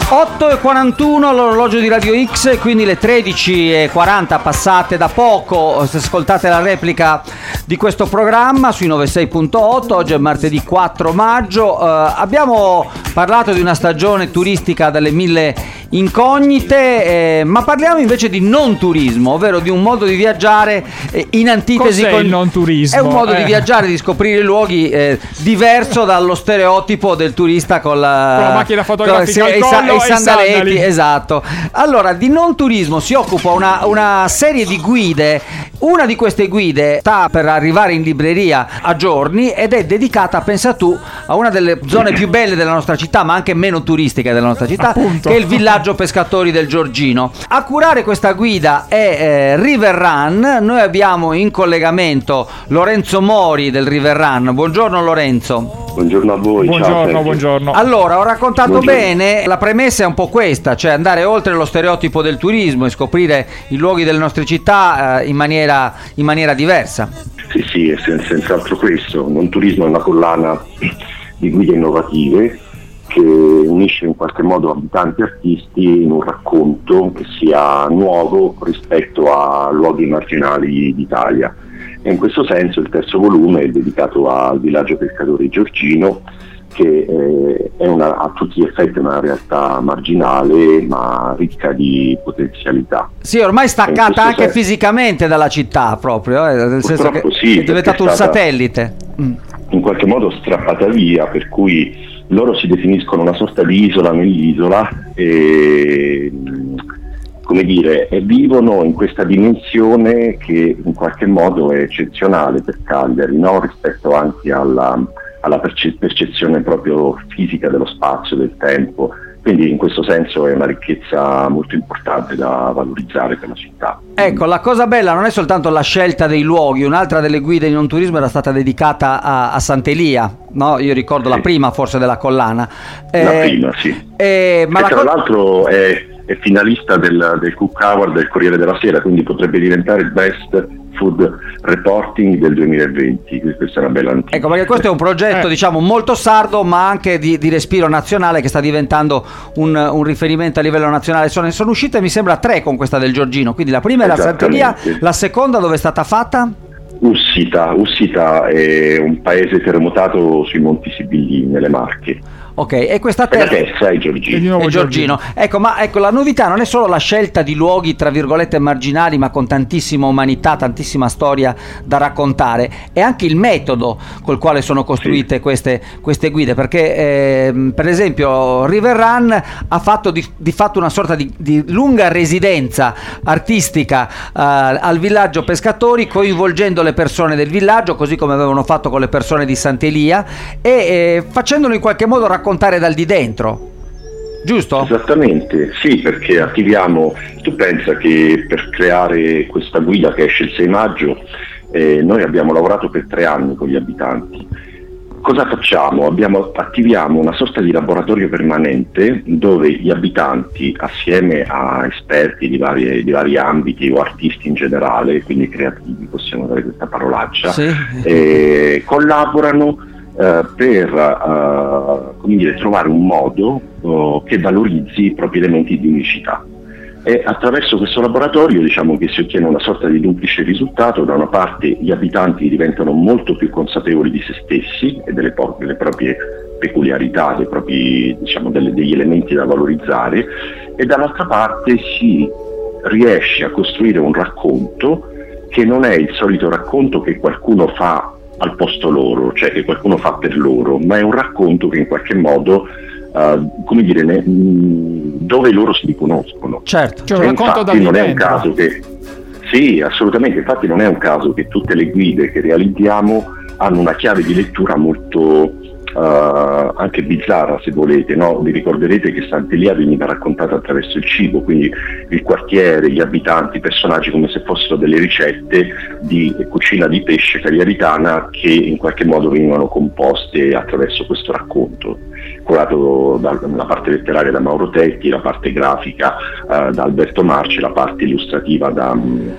8:41 all'orologio di Radio X, quindi le 13:40 passate da poco. Se ascoltate la replica di questo programma sui 96.8, oggi è martedì 4 maggio. Abbiamo parlato di una stagione turistica dalle mille incognite, ma parliamo invece di non turismo, ovvero di un modo di viaggiare in antitesi. Cos'è il non turismo? È un modo di viaggiare, di scoprire luoghi diverso dallo stereotipo del turista con la macchina fotografica al collo e i sandaletti, sandali. esatto. Allora, di non turismo si occupa una serie di guide. Una di queste guide sta per arrivare in libreria a giorni ed è dedicata, pensa tu, a una delle zone più belle della nostra città, ma anche meno turistiche della nostra città, appunto, che è il villaggio pescatori del Giorgino. A curare questa guida è River Run. Noi abbiamo in collegamento Lorenzo Mori del River Run. Buongiorno Lorenzo. Buongiorno a voi. Buongiorno, buongiorno. Allora, ho raccontato Buongiorno. bene, la premessa è un po' questa, cioè andare oltre lo stereotipo del turismo e scoprire i luoghi delle nostre città in maniera diversa. Sì, è senz'altro questo. Non turismo è una collana di guide innovative che unisce in qualche modo abitanti e artisti in un racconto che sia nuovo rispetto a luoghi marginali d'Italia. E in questo senso il terzo volume è dedicato al villaggio pescatori Giorgino, che è a tutti gli effetti una realtà marginale ma ricca di potenzialità. Sì, ormai staccata anche senso, fisicamente dalla città proprio, nel senso che sì, è diventato un stata satellite. In qualche modo strappata via, per cui loro si definiscono una sorta di isola nell'isola e, come dire, vivono in questa dimensione che in qualche modo è eccezionale per Cagliari, no? Rispetto anche alla percezione proprio fisica dello spazio, del tempo. Quindi in questo senso è una ricchezza molto importante da valorizzare per la città. Ecco, la cosa bella non è soltanto la scelta dei luoghi. Un'altra delle guide di non turismo era stata dedicata a Sant'Elia, no? Io ricordo la prima forse della collana. La prima, sì. Ma tra l'altro è finalista del Cook Award del Corriere della Sera, quindi potrebbe diventare il Best Food Reporting del 2020. Questa è una bella notizia. Ecco, perché questo è un progetto diciamo molto sardo, ma anche di respiro nazionale, che sta diventando un riferimento a livello nazionale. Sono uscite mi sembra 3 con questa del Giorgino, quindi la prima è la Sant'Elia, la seconda dove è stata fatta? Ussita è un paese terremotato sui Monti Sibillini, nelle Marche. Ok, e questa terza è Giorgino. È Giorgino. Ecco, ma ecco, la novità non è solo la scelta di luoghi tra virgolette marginali, ma con tantissima umanità, tantissima storia da raccontare, è anche il metodo col quale sono costruite queste guide, perché per esempio River Run ha fatto di fatto una sorta di lunga residenza artistica al villaggio pescatori, coinvolgendo le persone del villaggio, così come avevano fatto con le persone di Sant'Elia, e facendolo in qualche modo raccontare dal di dentro, giusto? Esattamente, sì, perché attiviamo, tu pensa che per creare questa guida che esce il 6 maggio noi abbiamo lavorato per 3 anni con gli abitanti. Cosa facciamo? Attiviamo una sorta di laboratorio permanente dove gli abitanti, assieme a esperti di vari ambiti o artisti in generale, quindi creativi, possiamo dare questa parolaccia, sì, collaborano per come dire, trovare un modo che valorizzi i propri elementi di unicità. E attraverso questo laboratorio diciamo che si ottiene una sorta di duplice risultato. Da una parte gli abitanti diventano molto più consapevoli di se stessi e delle proprie peculiarità, degli elementi da valorizzare, e dall'altra parte si riesce a costruire un racconto che non è il solito racconto che qualcuno fa al posto loro, cioè che qualcuno fa per loro, ma è un racconto che in qualche modo dove loro si riconoscono. Certo, cioè un racconto da non è un caso che sì, assolutamente, infatti non è un caso che tutte le guide che realizziamo hanno una chiave di lettura molto anche bizzarra, se volete, no? Vi ricorderete che Sant'Elia veniva raccontata attraverso il cibo, quindi il quartiere, gli abitanti, i personaggi come se fossero delle ricette di cucina di pesce cagliaritana che in qualche modo venivano composte attraverso questo racconto, curato dalla parte letteraria da Mauro Tetti, la parte grafica da Alberto Marci, la parte illustrativa da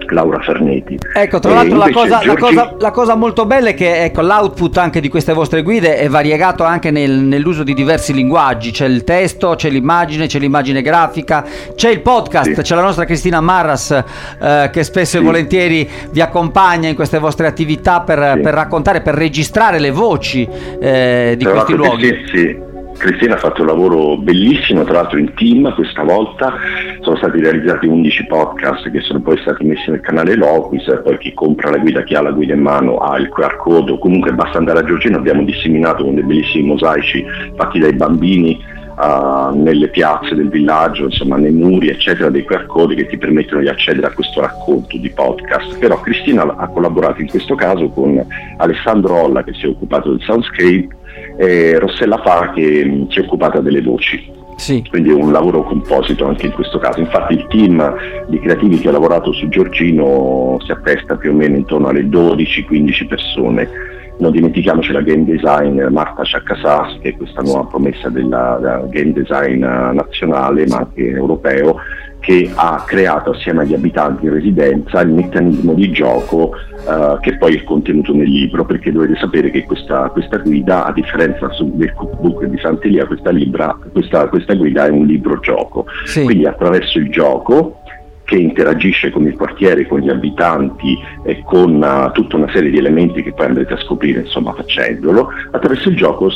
Laura Farneti. Ecco, tra l'altro la cosa molto bella è che, ecco, l'output anche di queste vostre guide è variegato anche nell'uso di diversi linguaggi. C'è il testo, c'è l'immagine grafica, c'è il podcast, sì. C'è la nostra Cristina Marras che spesso e volentieri vi accompagna in queste vostre attività per raccontare, per registrare le voci di questi luoghi. Sì. Cristina ha fatto un lavoro bellissimo, tra l'altro in team questa volta, sono stati realizzati 11 podcast che sono poi stati messi nel canale Loquis, poi chi compra la guida, chi ha la guida in mano ha il QR code, o comunque basta andare a Giorgino, abbiamo disseminato con dei bellissimi mosaici fatti dai bambini nelle piazze del villaggio, insomma nei muri eccetera, dei QR code che ti permettono di accedere a questo racconto di podcast. Però Cristina ha collaborato in questo caso con Alessandro Olla, che si è occupato del soundscape, e Rossella Fa, che si è occupata delle voci. Sì. Quindi è un lavoro composito anche in questo caso. Infatti il team di creativi che ha lavorato su Giorgino si attesta più o meno intorno alle 12-15 persone. Non dimentichiamoci la game designer Marta Ciaccasas, che è questa nuova promessa del game design nazionale ma anche europeo, che ha creato assieme agli abitanti in residenza il meccanismo di gioco che poi è contenuto nel libro, perché dovete sapere che questa guida, a differenza del cookbook di Sant'Elia, questa guida è un libro gioco, sì. Quindi attraverso il gioco, che interagisce con il quartiere, con gli abitanti e con tutta una serie di elementi che poi andrete a scoprire, insomma, facendolo, attraverso il gioco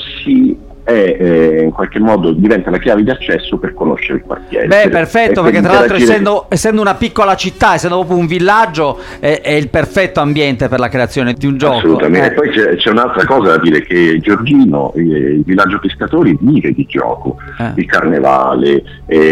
in qualche modo diventa la chiave di accesso per conoscere il quartiere. Beh, perfetto, perché tra l'altro essendo una piccola città, essendo proprio un villaggio, è il perfetto ambiente per la creazione di un gioco. Assolutamente. E poi c'è un'altra cosa da dire, che Giorgino, il villaggio pescatori, vive di gioco, il carnevale,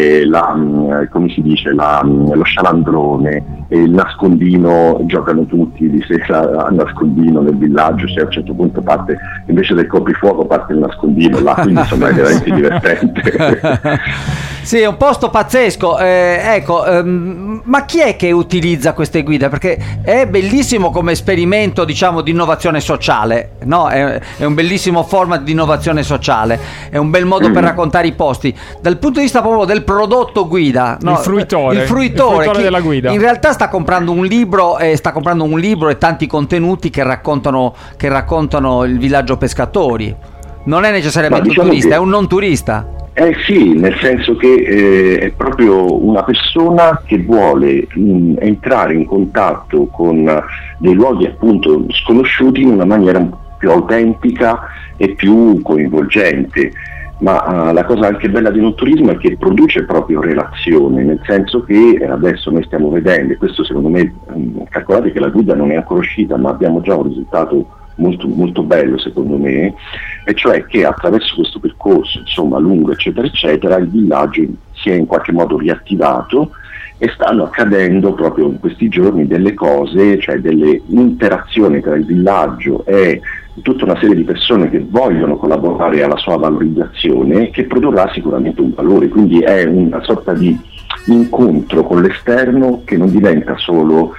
come si dice, lo scialandrone, il nascondino, giocano tutti di sera a nascondino nel villaggio, cioè a un certo punto parte, invece del coprifuoco parte il nascondino là, quindi insomma è veramente divertente. Sì, è un posto pazzesco. Ma chi è che utilizza queste guide? Perché è bellissimo come esperimento, diciamo, di innovazione sociale, no? È un bellissimo forma di innovazione sociale, è un bel modo per raccontare i posti. Dal punto di vista proprio del prodotto guida, no? Il fruitore della guida. In realtà sta comprando un libro e tanti contenuti che raccontano il villaggio pescatori. Non è necessariamente un turista, è un non turista. Sì, nel senso che è proprio una persona che vuole entrare in contatto con dei luoghi appunto sconosciuti in una maniera più autentica e più coinvolgente. Ma la cosa anche bella di un turismo è che produce proprio relazione, nel senso che adesso noi stiamo vedendo, e questo secondo me, calcolate che la guida non è ancora uscita, ma abbiamo già un risultato molto, molto bello secondo me, e cioè che attraverso questo percorso, insomma, lungo eccetera eccetera, il villaggio si è in qualche modo riattivato e stanno accadendo proprio in questi giorni delle cose, cioè delle interazioni tra il villaggio e tutta una serie di persone che vogliono collaborare alla sua valorizzazione, che produrrà sicuramente un valore. Quindi è una sorta di incontro con l'esterno che non diventa solo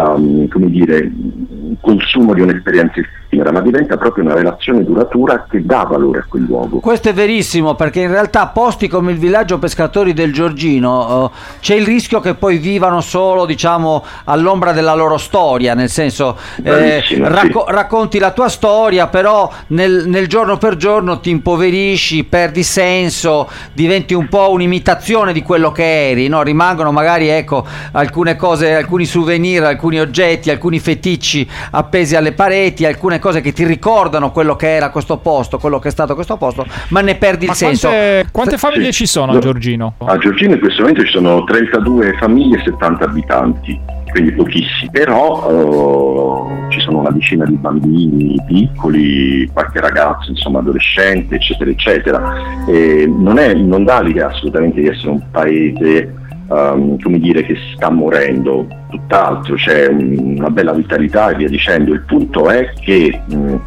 consumo di un'esperienza effimera, ma diventa proprio una relazione duratura che dà valore a quel luogo. Questo è verissimo, perché in realtà posti come il villaggio pescatori del Giorgino c'è il rischio che poi vivano solo, diciamo, all'ombra della loro storia, nel senso racconti la tua storia, però nel giorno per giorno ti impoverisci, perdi senso, diventi un po' un'imitazione di quello che eri, no? Rimangono magari, ecco, alcune cose, alcuni souvenir, alcuni oggetti, alcuni feticci appesi alle pareti, alcune cose che ti ricordano quello che era questo posto, quello che è stato questo posto, ma ne perdi il senso. Quante famiglie ci sono a Giorgino? A Giorgino in questo momento ci sono 32 famiglie e 70 abitanti, quindi pochissimi, però ci sono una decina di bambini piccoli, qualche ragazzo, insomma, adolescente, eccetera eccetera. Non dà l'idea assolutamente di essere un paese che sta morendo, tutt'altro, c'è una bella vitalità e via dicendo. Il punto è che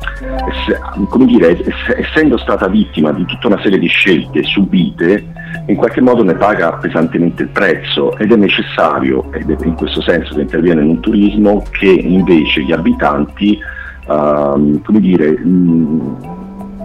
essendo stata vittima di tutta una serie di scelte subite, in qualche modo ne paga pesantemente il prezzo, ed è necessario, ed è in questo senso che interviene in un turismo, che invece gli abitanti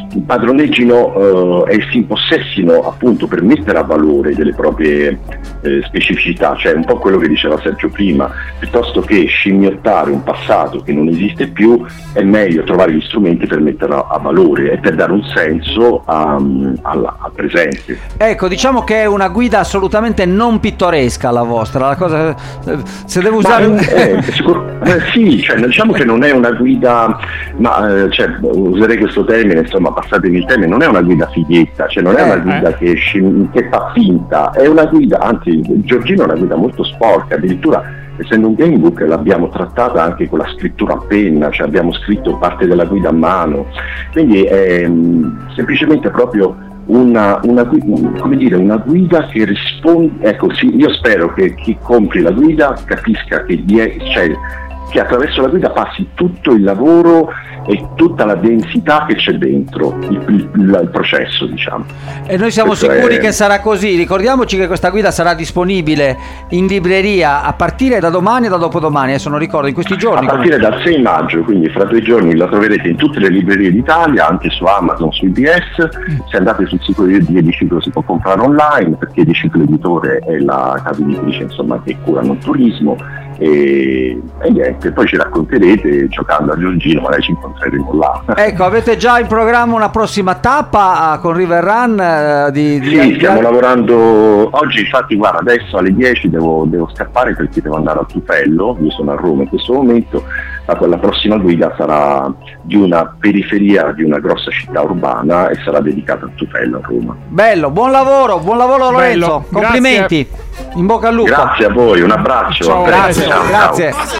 padroneggino e si impossessino appunto per mettere a valore delle proprie specificità, cioè un po' quello che diceva Sergio prima, piuttosto che scimmiottare un passato che non esiste più, è meglio trovare gli strumenti per metterlo a valore e per dare un senso al presente. Ecco, diciamo che è una guida assolutamente non pittoresca la vostra, la cosa, se devo usare... sì, cioè, diciamo che non è una guida, ma cioè, userei questo termine, insomma, passatemi il termine, non è una guida fighetta, cioè non è una guida che fa finta, è una guida, anzi Giorgino è una guida molto sporca, addirittura essendo un gamebook l'abbiamo trattata anche con la scrittura a penna, cioè abbiamo scritto parte della guida a mano, quindi è semplicemente proprio una guida che risponde, ecco sì, io spero che chi compri la guida capisca che attraverso la guida passi tutto il lavoro e tutta la densità che c'è dentro il processo, diciamo. E noi siamo sicuri che sarà così. Ricordiamoci che questa guida sarà disponibile in libreria a partire da domani e da dopodomani, adesso non ricordo, in questi giorni. A partire dal 6 maggio, quindi fra 2 giorni la troverete in tutte le librerie d'Italia, anche su Amazon, su IBS. Se andate sul sito di Ediciclo si può comprare online, perché Ediciclo Editore è la casa editrice, insomma, che curano il turismo. E niente, poi ci racconterete giocando a Giorgino, magari ci incontreremo là. Ecco, avete già in programma una prossima tappa con River Run? Sì, stiamo lavorando oggi, infatti guarda, adesso alle 10 devo scappare perché devo andare a Tufello, io sono a Roma in questo momento, la prossima guida sarà di una periferia di una grossa città urbana e sarà dedicata a Tufello, a Roma. Bello, buon lavoro Lorenzo, complimenti, in bocca al lupo. Grazie a voi, un abbraccio. Ciao, grazie.